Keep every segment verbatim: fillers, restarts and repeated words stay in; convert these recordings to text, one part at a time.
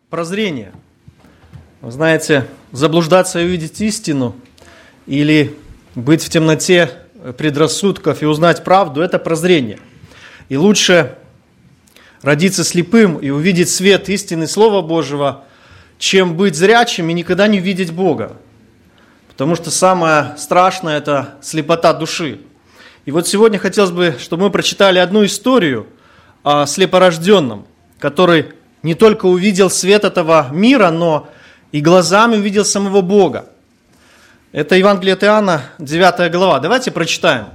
Прозрение. Вы знаете, заблуждаться и увидеть истину или быть в темноте предрассудков и узнать правду – это прозрение. И лучше родиться слепым и увидеть свет истины Слова Божьего, чем быть зрячим и никогда не видеть Бога. Потому что самое страшное – это слепота души. И вот сегодня хотелось бы, чтобы мы прочитали одну историю о слепорожденном, который не только увидел свет этого мира, но и глазами увидел самого Бога. Это Евангелие от Иоанна, девятая глава. Давайте прочитаем.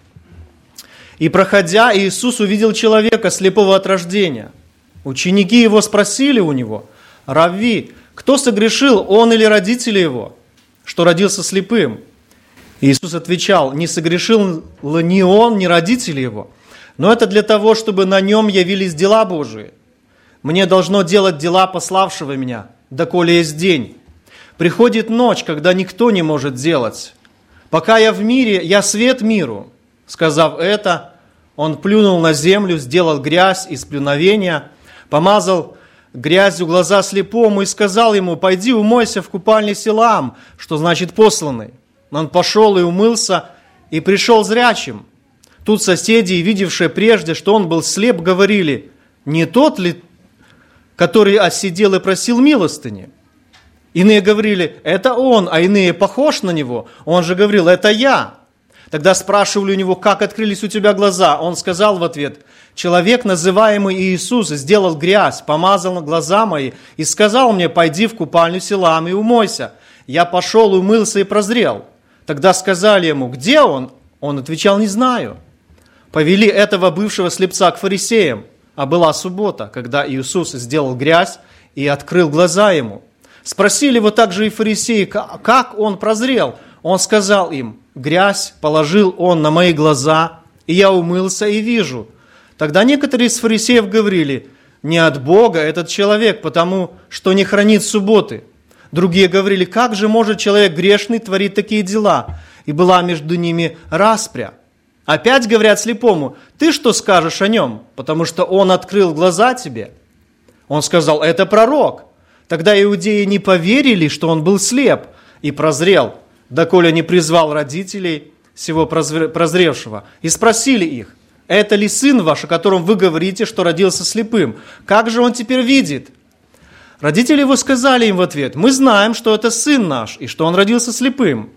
«И, проходя, Иисус увидел человека, слепого от рождения. Ученики его спросили у него: „Равви, кто согрешил, он или родители его, что родился слепым?“ Иисус отвечал: „Не согрешил ни он, ни родители его, но это для того, чтобы на нем явились дела Божии. Мне должно делать дела пославшего меня, доколе есть день. Приходит ночь, когда никто не может делать. Пока я в мире, я свет миру“. Сказав это, он плюнул на землю, сделал грязь из плюновения, помазал грязью глаза слепому и сказал ему: „Пойди умойся в купальне Силаам“, что значит посланный. Он пошел и умылся, и пришел зрячим. Тут соседи, видевшие прежде, что он был слеп, говорили: „Не тот ли, который осидел и просил милостыни?“ Иные говорили: „Это он“, а иные: „Похож на него“. Он же говорил: „Это я“. Тогда спрашивали у него: „Как открылись у тебя глаза?“ Он сказал в ответ: „Человек, называемый Иисус, сделал грязь, помазал на глаза мои и сказал мне: „Пойди в купальню Силаам и умойся“. Я пошел, умылся и прозрел“. Тогда сказали ему: „Где он?“ Он отвечал: „Не знаю“. Повели этого бывшего слепца к фарисеям, а была суббота, когда Иисус сделал грязь и открыл глаза ему. Спросили его также и фарисеи, как он прозрел. Он сказал им: „Грязь положил он на мои глаза, и я умылся и вижу“. Тогда некоторые из фарисеев говорили: „Не от Бога этот человек, потому что не хранит субботы“. Другие говорили: „Как же может человек грешный творить такие дела?“ И была между ними распря. Опять говорят слепому: „Ты что скажешь о нем? Потому что он открыл глаза тебе“. Он сказал: „Это пророк“. Тогда иудеи не поверили, что он был слеп и прозрел, доколе не призвал родителей сего прозревшего, и спросили их: „Это ли сын ваш, о котором вы говорите, что родился слепым? Как же он теперь видит?“ Родители его сказали им в ответ: „Мы знаем, что это сын наш, и что он родился слепым.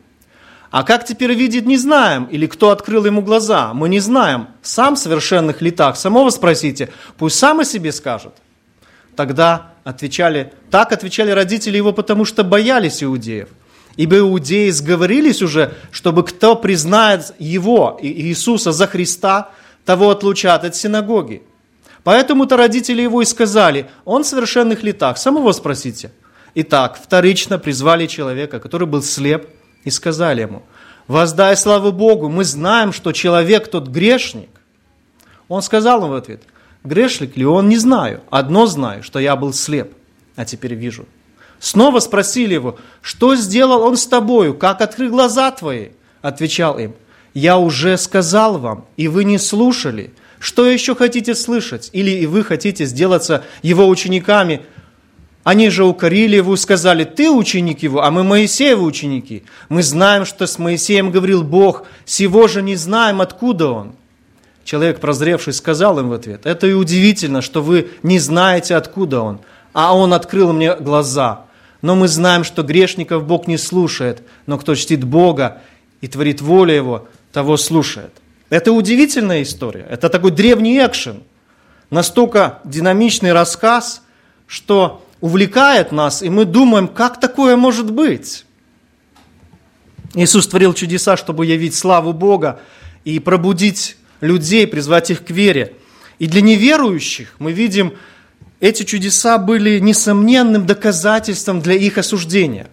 А как теперь видит, не знаем, или кто открыл ему глаза, мы не знаем. Сам в совершенных летах, самого спросите, пусть сам о себе скажет“. Тогда отвечали, так отвечали родители его, потому что боялись иудеев. Ибо иудеи сговорились уже, чтобы кто признает его, Иисуса, за Христа, того отлучат от синагоги. Поэтому-то родители его и сказали: „Он в совершенных летах, самого спросите“. Итак, вторично призвали человека, который был слеп, и сказали ему: „Воздай славу Богу, мы знаем, что человек тот грешник“. Он сказал им в ответ: „Грешник ли он, не знаю. Одно знаю, что я был слеп, а теперь вижу“. Снова спросили его: „Что сделал он с тобою? Как открыл глаза твои?“ Отвечал им: „Я уже сказал вам, и вы не слушали. Что еще хотите слышать? Или и вы хотите сделаться его учениками?“ Они же укорили его и сказали: „Ты ученик его, а мы Моисеевы ученики. Мы знаем, что с Моисеем говорил Бог, сего же не знаем, откуда он“. Человек, прозревший, сказал им в ответ: „Это и удивительно, что вы не знаете, откуда он, а он открыл мне глаза. Но мы знаем, что грешников Бог не слушает, но кто чтит Бога и творит волю Его, того слушает“. Это удивительная история, это такой древний экшен, настолько динамичный рассказ, что увлекает нас, и мы думаем, как такое может быть. Иисус творил чудеса, чтобы явить славу Бога и пробудить людей, призвать их к вере. И для неверующих, мы видим, эти чудеса были несомненным доказательством для их осуждения.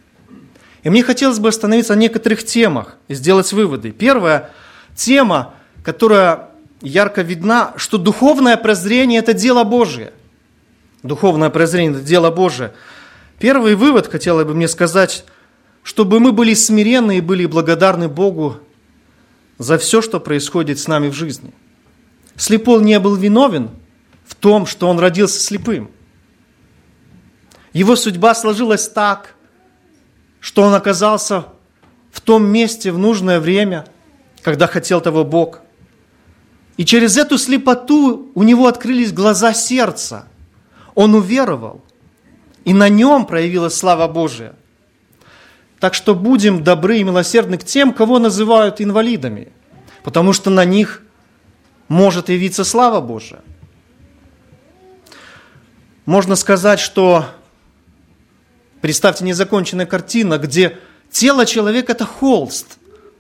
И мне хотелось бы остановиться на некоторых темах и сделать выводы. Первая тема, которая ярко видна, что духовное прозрение – это дело Божие. Духовное прозрение – это дело Божие. Первый вывод, хотела бы мне сказать, чтобы мы были смиренны и были благодарны Богу за все, что происходит с нами в жизни. Слепой не был виновен в том, что он родился слепым. Его судьба сложилась так, что он оказался в том месте в нужное время, когда хотел того Бог. И через эту слепоту у него открылись глаза сердца. Он уверовал, и на нем проявилась слава Божия. Так что будем добры и милосердны к тем, кого называют инвалидами, потому что на них может явиться слава Божия. Можно сказать, что, представьте, незаконченная картина, где тело человека – это холст,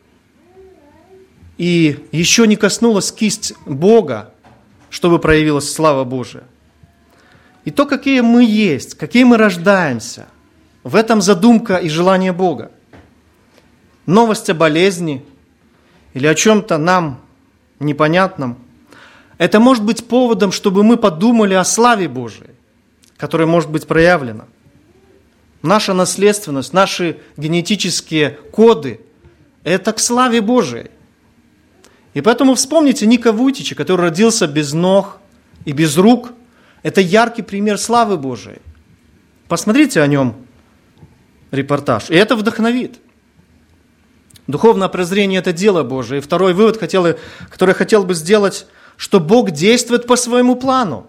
и еще не коснулась кисть Бога, чтобы проявилась слава Божия. И то, какие мы есть, какие мы рождаемся, в этом задумка и желание Бога. Новость о болезни или о чем-то нам непонятном – это может быть поводом, чтобы мы подумали о славе Божией, которая может быть проявлена. Наша наследственность, наши генетические коды – это к славе Божией. И поэтому вспомните Ника Вуйчича, который родился без ног и без рук. Это яркий пример славы Божией. Посмотрите о нем репортаж, и это вдохновит. Духовное прозрение – это дело Божие. И второй вывод, который я хотел бы сделать, что Бог действует по своему плану.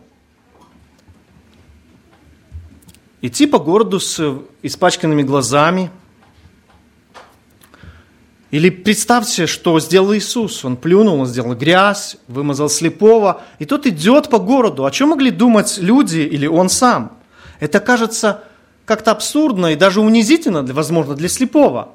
Идти по городу с испачканными глазами. Или представьте, что сделал Иисус. Он плюнул, он сделал грязь, вымазал слепого. И тот идет по городу. О чем могли думать люди или он сам? Это кажется как-то абсурдно и даже унизительно, возможно, для слепого.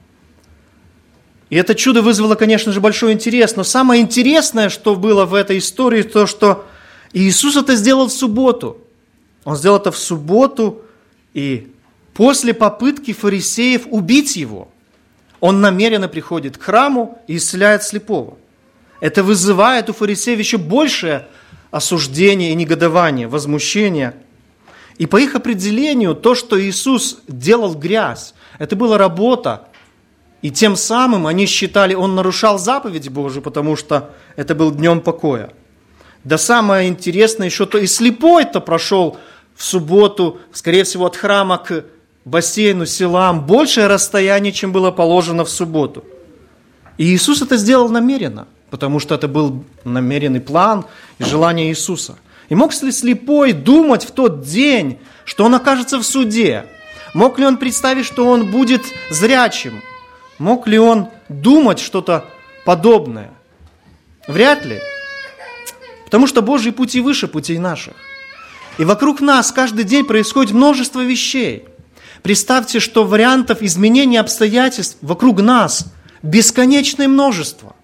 И это чудо вызвало, конечно же, большой интерес. Но самое интересное, что было в этой истории, то, что Иисус это сделал в субботу. Он сделал это в субботу, и после попытки фарисеев убить его, он намеренно приходит к храму и исцеляет слепого. Это вызывает у фарисеев еще большее осуждение и негодование, возмущение. И по их определению, то, что Иисус делал грязь, это была работа. И тем самым они считали, он нарушал заповедь Божию, потому что это был днем покоя. Да самое интересное еще, то и слепой-то прошел в субботу, скорее всего, от храма к бассейну, селам, большее расстояние, чем было положено в субботу. И Иисус это сделал намеренно, потому что это был намеренный план и желание Иисуса. И мог ли слепой думать в тот день, что он окажется в суде? Мог ли он представить, что он будет зрячим? Мог ли он думать что-то подобное? Вряд ли. Потому что Божьи пути выше путей наших. И вокруг нас каждый день происходит множество вещей. Представьте, что вариантов изменения обстоятельств вокруг нас бесконечное множество.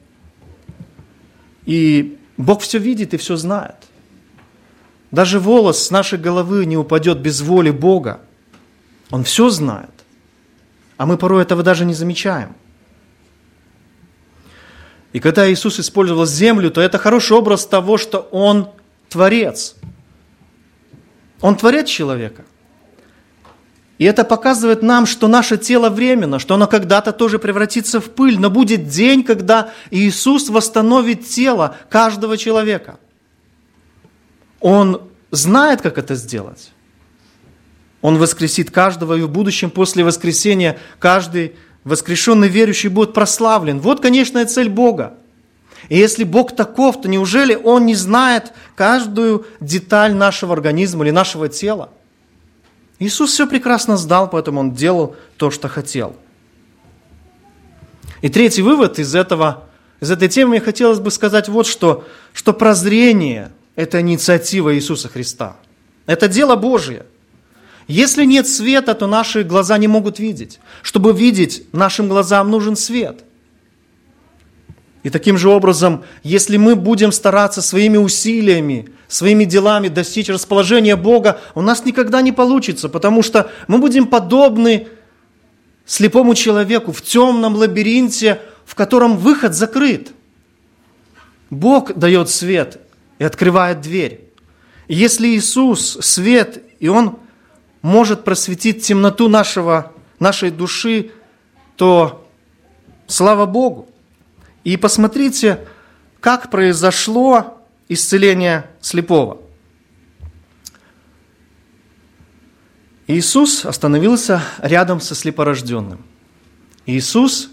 И Бог все видит и все знает. Даже волос с нашей головы не упадет без воли Бога. Он все знает. А мы порой этого даже не замечаем. И когда Иисус использовал землю, то это хороший образ того, что Он Творец. Он Творец человека. И это показывает нам, что наше тело временно, что оно когда-то тоже превратится в пыль, но будет день, когда Иисус восстановит тело каждого человека. Он знает, как это сделать. Он воскресит каждого, и в будущем после воскресения каждый воскрешенный верующий будет прославлен. Вот конечная цель Бога. И если Бог таков, то неужели Он не знает каждую деталь нашего организма или нашего тела? Иисус все прекрасно знал, поэтому Он делал то, что хотел. И третий вывод из этого, из этой темы мне хотелось бы сказать вот что, что прозрение – это инициатива Иисуса Христа. Это дело Божие. Если нет света, то наши глаза не могут видеть. Чтобы видеть, нашим глазам нужен свет. И таким же образом, если мы будем стараться своими усилиями, своими делами достичь расположения Бога, у нас никогда не получится, потому что мы будем подобны слепому человеку в темном лабиринте, в котором выход закрыт. Бог дает свет и открывает дверь. И если Иисус – свет, и Он может просветить темноту нашего, нашей души, то слава Богу. И посмотрите, как произошло исцеление слепого. Иисус остановился рядом со слепорожденным. Иисус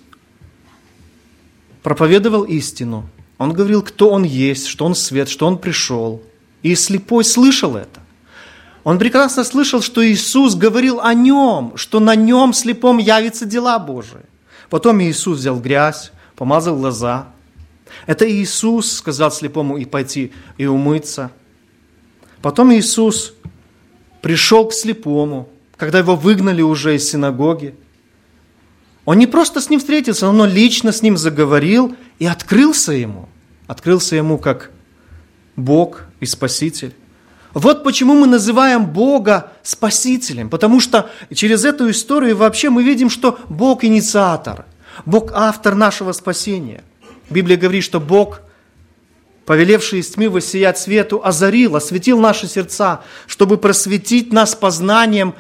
проповедовал истину. Он говорил, кто Он есть, что Он свет, что Он пришел. И слепой слышал это. Он прекрасно слышал, что Иисус говорил о Нем, что на Нем слепом явятся дела Божии. Потом Иисус взял грязь, помазал глаза. Это Иисус сказал слепому и пойти и умыться. Потом Иисус пришел к слепому, когда его выгнали уже из синагоги. Он не просто с ним встретился, но лично с ним заговорил и открылся ему. Открылся ему как Бог и Спаситель. Вот почему мы называем Бога Спасителем, потому что через эту историю вообще мы видим, что Бог инициатор, Бог автор нашего спасения. Библия говорит, что Бог, повелевший из тьмы воссиять свету, озарил, осветил наши сердца, чтобы просветить нас познанием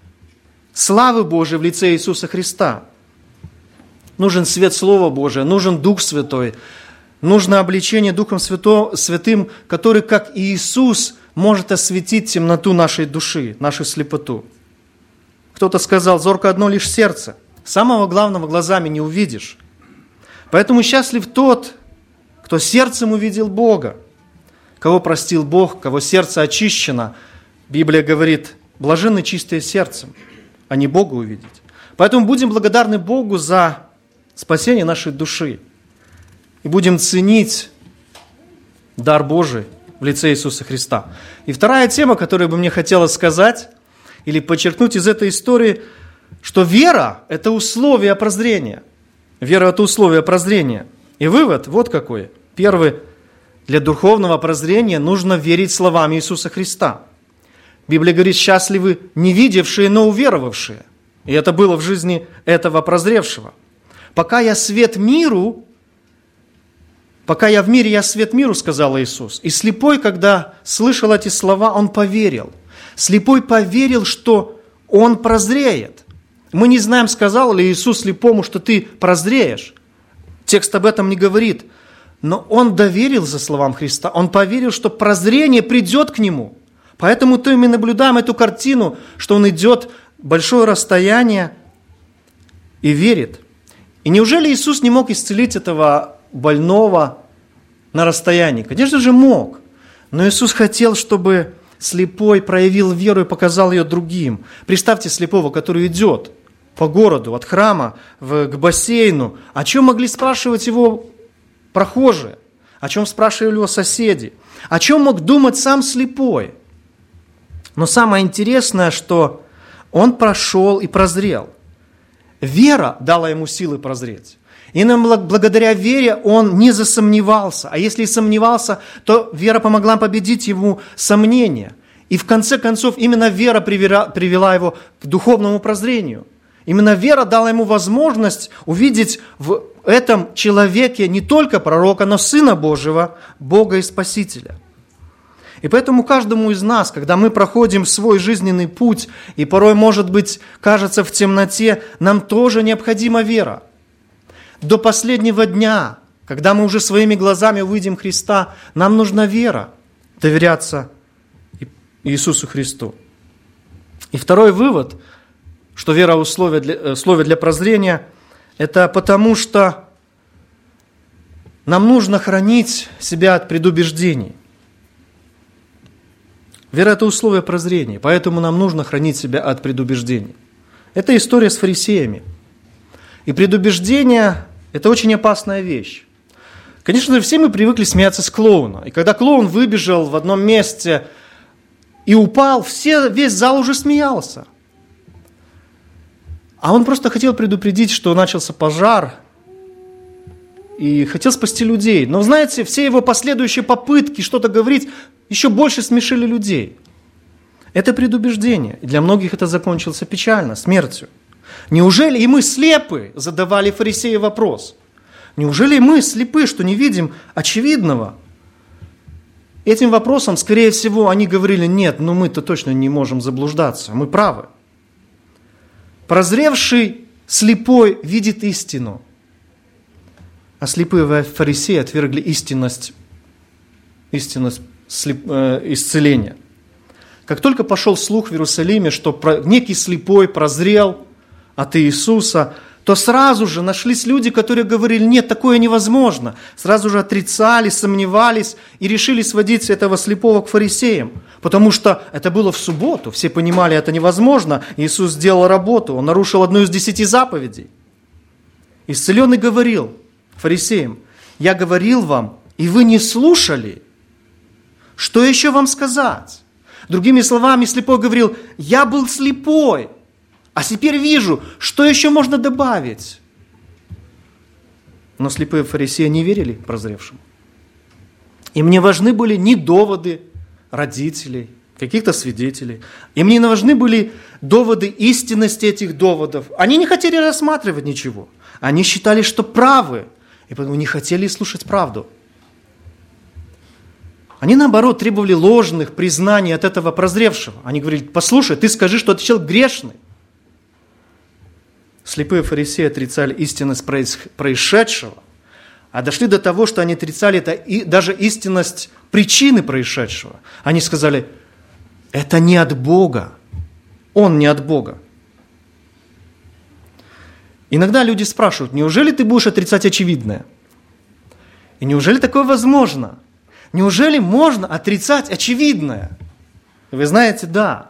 славы Божией в лице Иисуса Христа. Нужен свет Слова Божия, нужен Дух Святой, нужно обличение Духом Святым, который, как и Иисус, может осветить темноту нашей души, нашу слепоту. Кто-то сказал, зорко одно лишь сердце. Самого главного глазами не увидишь. Поэтому счастлив тот, кто сердцем увидел Бога, кого простил Бог, кого сердце очищено. Библия говорит, блаженны чистые сердцем, а не Бога увидеть. Поэтому будем благодарны Богу за спасение нашей души. И будем ценить дар Божий в лице Иисуса Христа. И вторая тема, которую бы мне хотелось сказать или подчеркнуть из этой истории, что вера – это условие прозрения. Вера – это условие прозрения. И вывод вот какой. Первый. Для духовного прозрения нужно верить словам Иисуса Христа. Библия говорит, счастливы не видевшие, но уверовавшие. И это было в жизни этого прозревшего. Пока я свет миру, пока я в мире, я свет миру, сказал Иисус. И слепой, когда слышал эти слова, он поверил. Слепой поверил, что он прозреет. Мы не знаем, сказал ли Иисус слепому, что ты прозреешь. Текст об этом не говорит. Но он доверился словам Христа. Он поверил, что прозрение придет к нему. Поэтому-то мы наблюдаем эту картину, что он идет большое расстояние и верит. И неужели Иисус не мог исцелить этого больного на расстоянии? Конечно же, мог. Но Иисус хотел, чтобы слепой проявил веру и показал ее другим. Представьте слепого, который идет по городу, от храма в, к бассейну. О чем могли спрашивать его прохожие? О чем спрашивали его соседи? О чем мог думать сам слепой? Но самое интересное, что он прошел и прозрел. Вера дала ему силы прозреть. И благодаря вере он не засомневался. А если и сомневался, то вера помогла победить ему сомнения. И в конце концов именно вера привела, привела его к духовному прозрению. Именно вера дала ему возможность увидеть в этом человеке не только пророка, но Сына Божьего, Бога и Спасителя. И поэтому каждому из нас, когда мы проходим свой жизненный путь, и порой, может быть, кажется в темноте, нам тоже необходима вера. До последнего дня, когда мы уже своими глазами увидим Христа, нам нужна вера, доверяться Иисусу Христу. И второй вывод, что вера – условие для, условие для прозрения, это потому, что нам нужно хранить себя от предубеждений. Вера – это условие прозрения, поэтому нам нужно хранить себя от предубеждений. Это история с фарисеями. И предубеждение – это очень опасная вещь. Конечно же, все мы привыкли смеяться с клоуна. И когда клоун выбежал в одном месте и упал, все, весь зал уже смеялся. А он просто хотел предупредить, что начался пожар, и хотел спасти людей. Но, знаете, все его последующие попытки что-то говорить еще больше смешили людей. Это предубеждение. И для многих это закончилось печально, смертью. Неужели и мы слепы, задавали фарисеи вопрос. Неужели мы слепы, что не видим очевидного? Этим вопросом, скорее всего, они говорили, нет, ну мы-то точно не можем заблуждаться, мы правы. Прозревший слепой видит истину, а слепые фарисеи отвергли истинность, истинность слеп, э, исцеления. Как только пошел слух в Иерусалиме, что некий слепой прозрел от Иисуса, то сразу же нашлись люди, которые говорили: нет, такое невозможно. Сразу же отрицали, сомневались и решили сводить этого слепого к фарисеям. Потому что это было в субботу, все понимали, это невозможно. Иисус сделал работу, Он нарушил одну из десяти заповедей. Исцеленный говорил фарисеям: я говорил вам, и вы не слушали. Что еще вам сказать? Другими словами, слепой говорил: я был слепой, а теперь вижу, что еще можно добавить? Но слепые фарисеи не верили прозревшему. Им не важны были ни доводы родителей, каких-то свидетелей. Им не важны были доводы истинности этих доводов. Они не хотели рассматривать ничего. Они считали, что правы, и поэтому не хотели слушать правду. Они, наоборот, требовали ложных признаний от этого прозревшего. Они говорили: послушай, ты скажи, что ты человек грешный. Слепые фарисеи отрицали истинность происшедшего, а дошли до того, что они отрицали это и даже истинность причины происшедшего. Они сказали: это не от Бога, он не от Бога. Иногда люди спрашивают: неужели ты будешь отрицать очевидное? И неужели такое возможно? Неужели можно отрицать очевидное? Вы знаете, да,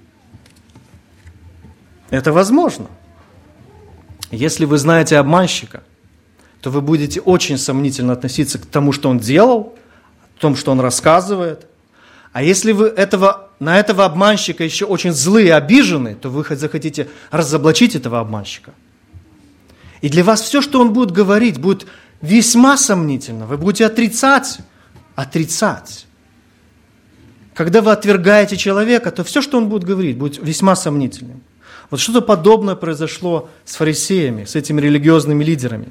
это возможно. Если вы знаете обманщика, то вы будете очень сомнительно относиться к тому, что он делал, к тому, что он рассказывает. А если вы этого, на этого обманщика еще очень злые и обижены, то вы захотите разоблачить этого обманщика. И для вас все, что он будет говорить, будет весьма сомнительно. Вы будете отрицать, отрицать. Когда вы отвергаете человека, то все, что он будет говорить, будет весьма сомнительным. Вот что-то подобное произошло с фарисеями, с этими религиозными лидерами.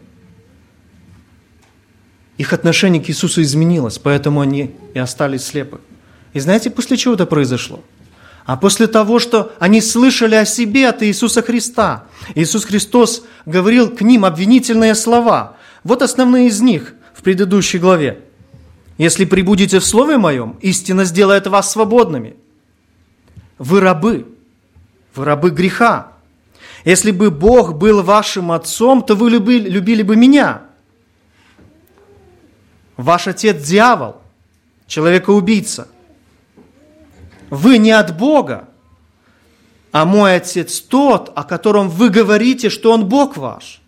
Их отношение к Иисусу изменилось, поэтому они и остались слепы. И знаете, после чего это произошло? А после того, что они слышали о себе от Иисуса Христа. Иисус Христос говорил к ним обвинительные слова. Вот основные из них в предыдущей главе. «Если пребудете в Слове Моем, истина сделает вас свободными. Вы рабы, вы рабы греха. Если бы Бог был вашим отцом, то вы любили, любили бы меня. Ваш отец дьявол, человекоубийца. Вы не от Бога, а мой отец тот, о котором вы говорите, что он Бог ваш».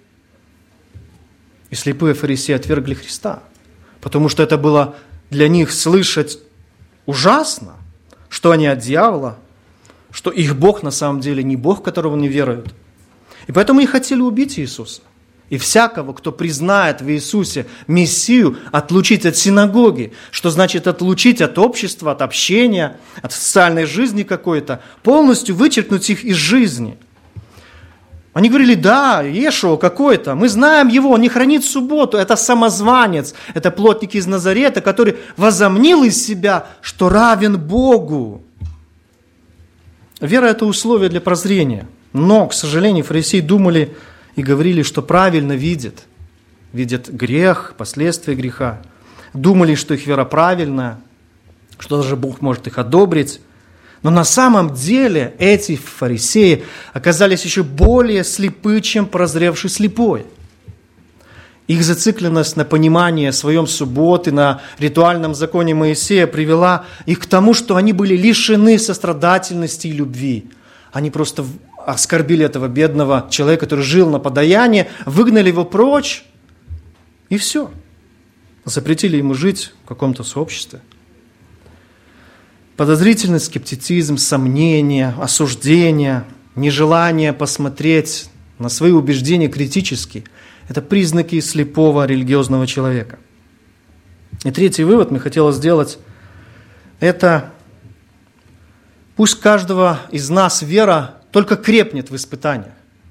И слепые фарисеи отвергли Христа, потому что это было для них слышать ужасно, что они от дьявола, что их Бог на самом деле не Бог, в которого они веруют. И поэтому они хотели убить Иисуса. И всякого, кто признает в Иисусе Мессию, отлучить от синагоги, что значит отлучить от общества, от общения, от социальной жизни какой-то, полностью вычеркнуть их из жизни. Они говорили: да, Иешуа какой-то, мы знаем его, он не хранит субботу, это самозванец, это плотник из Назарета, который возомнил из себя, что равен Богу. Вера – это условие для прозрения. Но, к сожалению, фарисеи думали и говорили, что правильно видят. Видят грех, последствия греха. Думали, что их вера правильная, что даже Бог может их одобрить. Но на самом деле эти фарисеи оказались еще более слепы, чем прозревший слепой. Их зацикленность на понимании своем субботы, на ритуальном законе Моисея привела их к тому, что они были лишены сострадательности и любви. Они просто оскорбили этого бедного человека, который жил на подаянии, выгнали его прочь, и все. Запретили ему жить в каком-то сообществе. Подозрительность, скептицизм, сомнения, осуждение, нежелание посмотреть на свои убеждения критически – это признаки слепого религиозного человека. И третий вывод мы хотели сделать – это пусть каждого из нас вера только крепнет в испытаниях.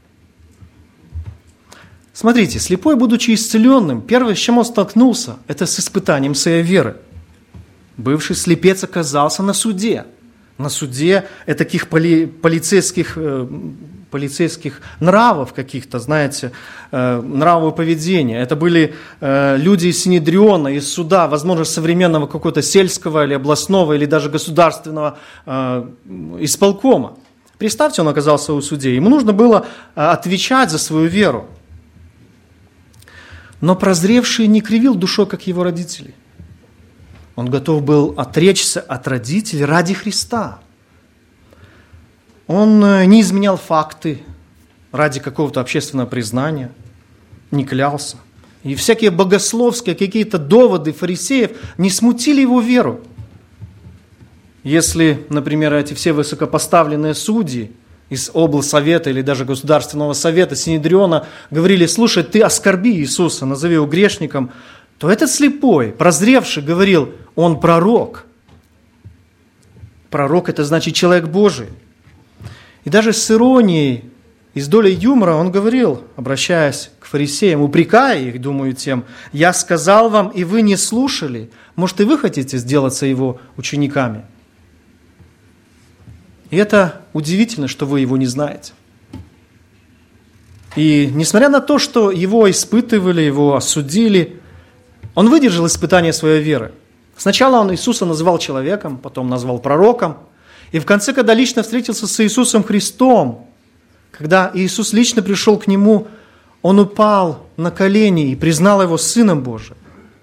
Смотрите, слепой, будучи исцеленным, первое, с чем он столкнулся, это с испытанием своей веры. Бывший слепец оказался на суде. На суде таких поли, полицейских полицейских нравов каких-то, знаете, э, нравов поведения. Это были э, люди из Синедриона, из суда, возможно, современного какого-то сельского или областного, или даже государственного э, исполкома. Представьте, он оказался у судей. Ему нужно было э, отвечать за свою веру. Но прозревший не кривил душой, как его родители. Он готов был отречься от родителей ради Христа. Он не изменял факты ради какого-то общественного признания, не клялся. И всякие богословские какие-то доводы фарисеев не смутили его веру. Если, например, эти все высокопоставленные судьи из облсовета или даже государственного совета Синедриона говорили: слушай, ты оскорби Иисуса, назови его грешником, то этот слепой, прозревший, говорил: он пророк. Пророк – это значит человек Божий. И даже с иронией и с долей юмора он говорил, обращаясь к фарисеям, упрекая их, думаю, тем: «Я сказал вам, и вы не слушали. Может, и вы хотите сделаться его учениками?» И это удивительно, что вы его не знаете. И несмотря на то, что его испытывали, его осудили, он выдержал испытание своей веры. Сначала он Иисуса называл человеком, потом назвал пророком. И в конце, когда лично встретился с Иисусом Христом, когда Иисус лично пришел к нему, он упал на колени и признал его Сыном Божиим.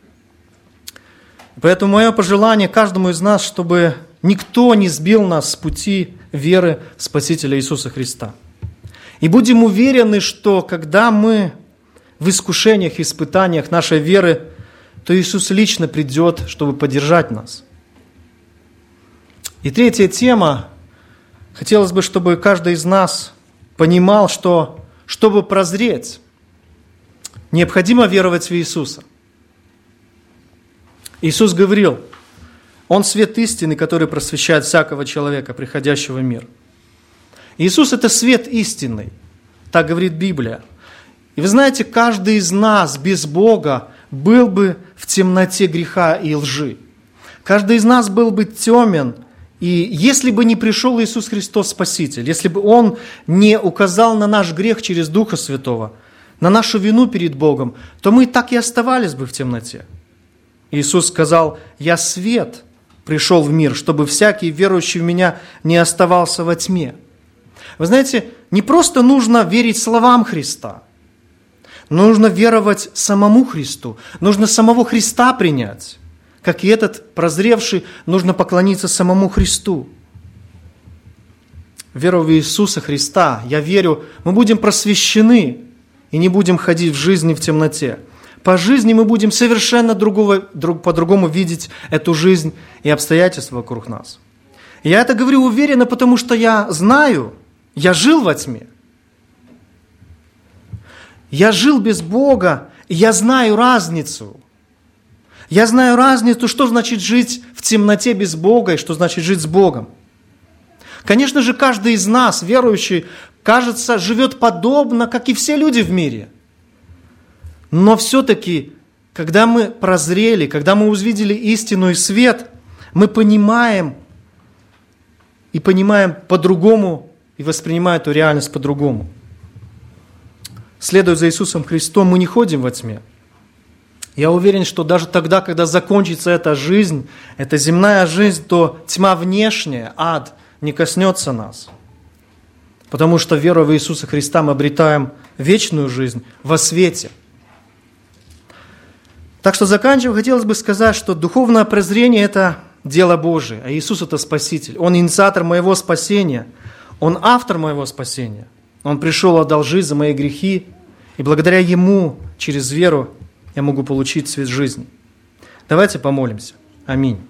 Поэтому мое пожелание каждому из нас, чтобы никто не сбил нас с пути веры в Спасителя Иисуса Христа. И будем уверены, что когда мы в искушениях и испытаниях нашей веры, то Иисус лично придет, чтобы поддержать нас. И третья тема. Хотелось бы, чтобы каждый из нас понимал, что, чтобы прозреть, необходимо веровать в Иисуса. Иисус говорил: Он свет истины, который просвещает всякого человека, приходящего в мир. Иисус – это свет истинный, так говорит Библия. И вы знаете, каждый из нас без Бога был бы в темноте греха и лжи. Каждый из нас был бы темен. И если бы не пришел Иисус Христос Спаситель, если бы Он не указал на наш грех через Духа Святого, на нашу вину перед Богом, то мы так и оставались бы в темноте. Иисус сказал: «Я свет пришел в мир, чтобы всякий верующий в Меня не оставался во тьме». Вы знаете, не просто нужно верить словам Христа, нужно веровать самому Христу, нужно самого Христа принять. Как и этот прозревший, нужно поклониться самому Христу. Веруя в Иисуса Христа, я верю, мы будем просвещены и не будем ходить в жизни в темноте. По жизни мы будем совершенно другого, друг, по-другому видеть эту жизнь и обстоятельства вокруг нас. И я это говорю уверенно, потому что я знаю, я жил во тьме. Я жил без Бога, и я знаю разницу. Я знаю разницу, что значит жить в темноте без Бога и что значит жить с Богом. Конечно же, каждый из нас, верующий, кажется, живет подобно, как и все люди в мире. Но все-таки, когда мы прозрели, когда мы увидели истину и свет, мы понимаем и понимаем по-другому и воспринимаем эту реальность по-другому. Следуя за Иисусом Христом, мы не ходим во тьме. Я уверен, что даже тогда, когда закончится эта жизнь, эта земная жизнь, то тьма внешняя, ад, не коснется нас. Потому что, веруя в Иисуса Христа, мы обретаем вечную жизнь во свете. Так что, заканчивая, хотелось бы сказать, что духовное прозрение – это дело Божие, а Иисус – это Спаситель. Он инициатор моего спасения, Он автор моего спасения. Он пришел, отдал жизнь за мои грехи, и благодаря Ему, через веру, я могу получить свет жизни. Давайте помолимся. Аминь.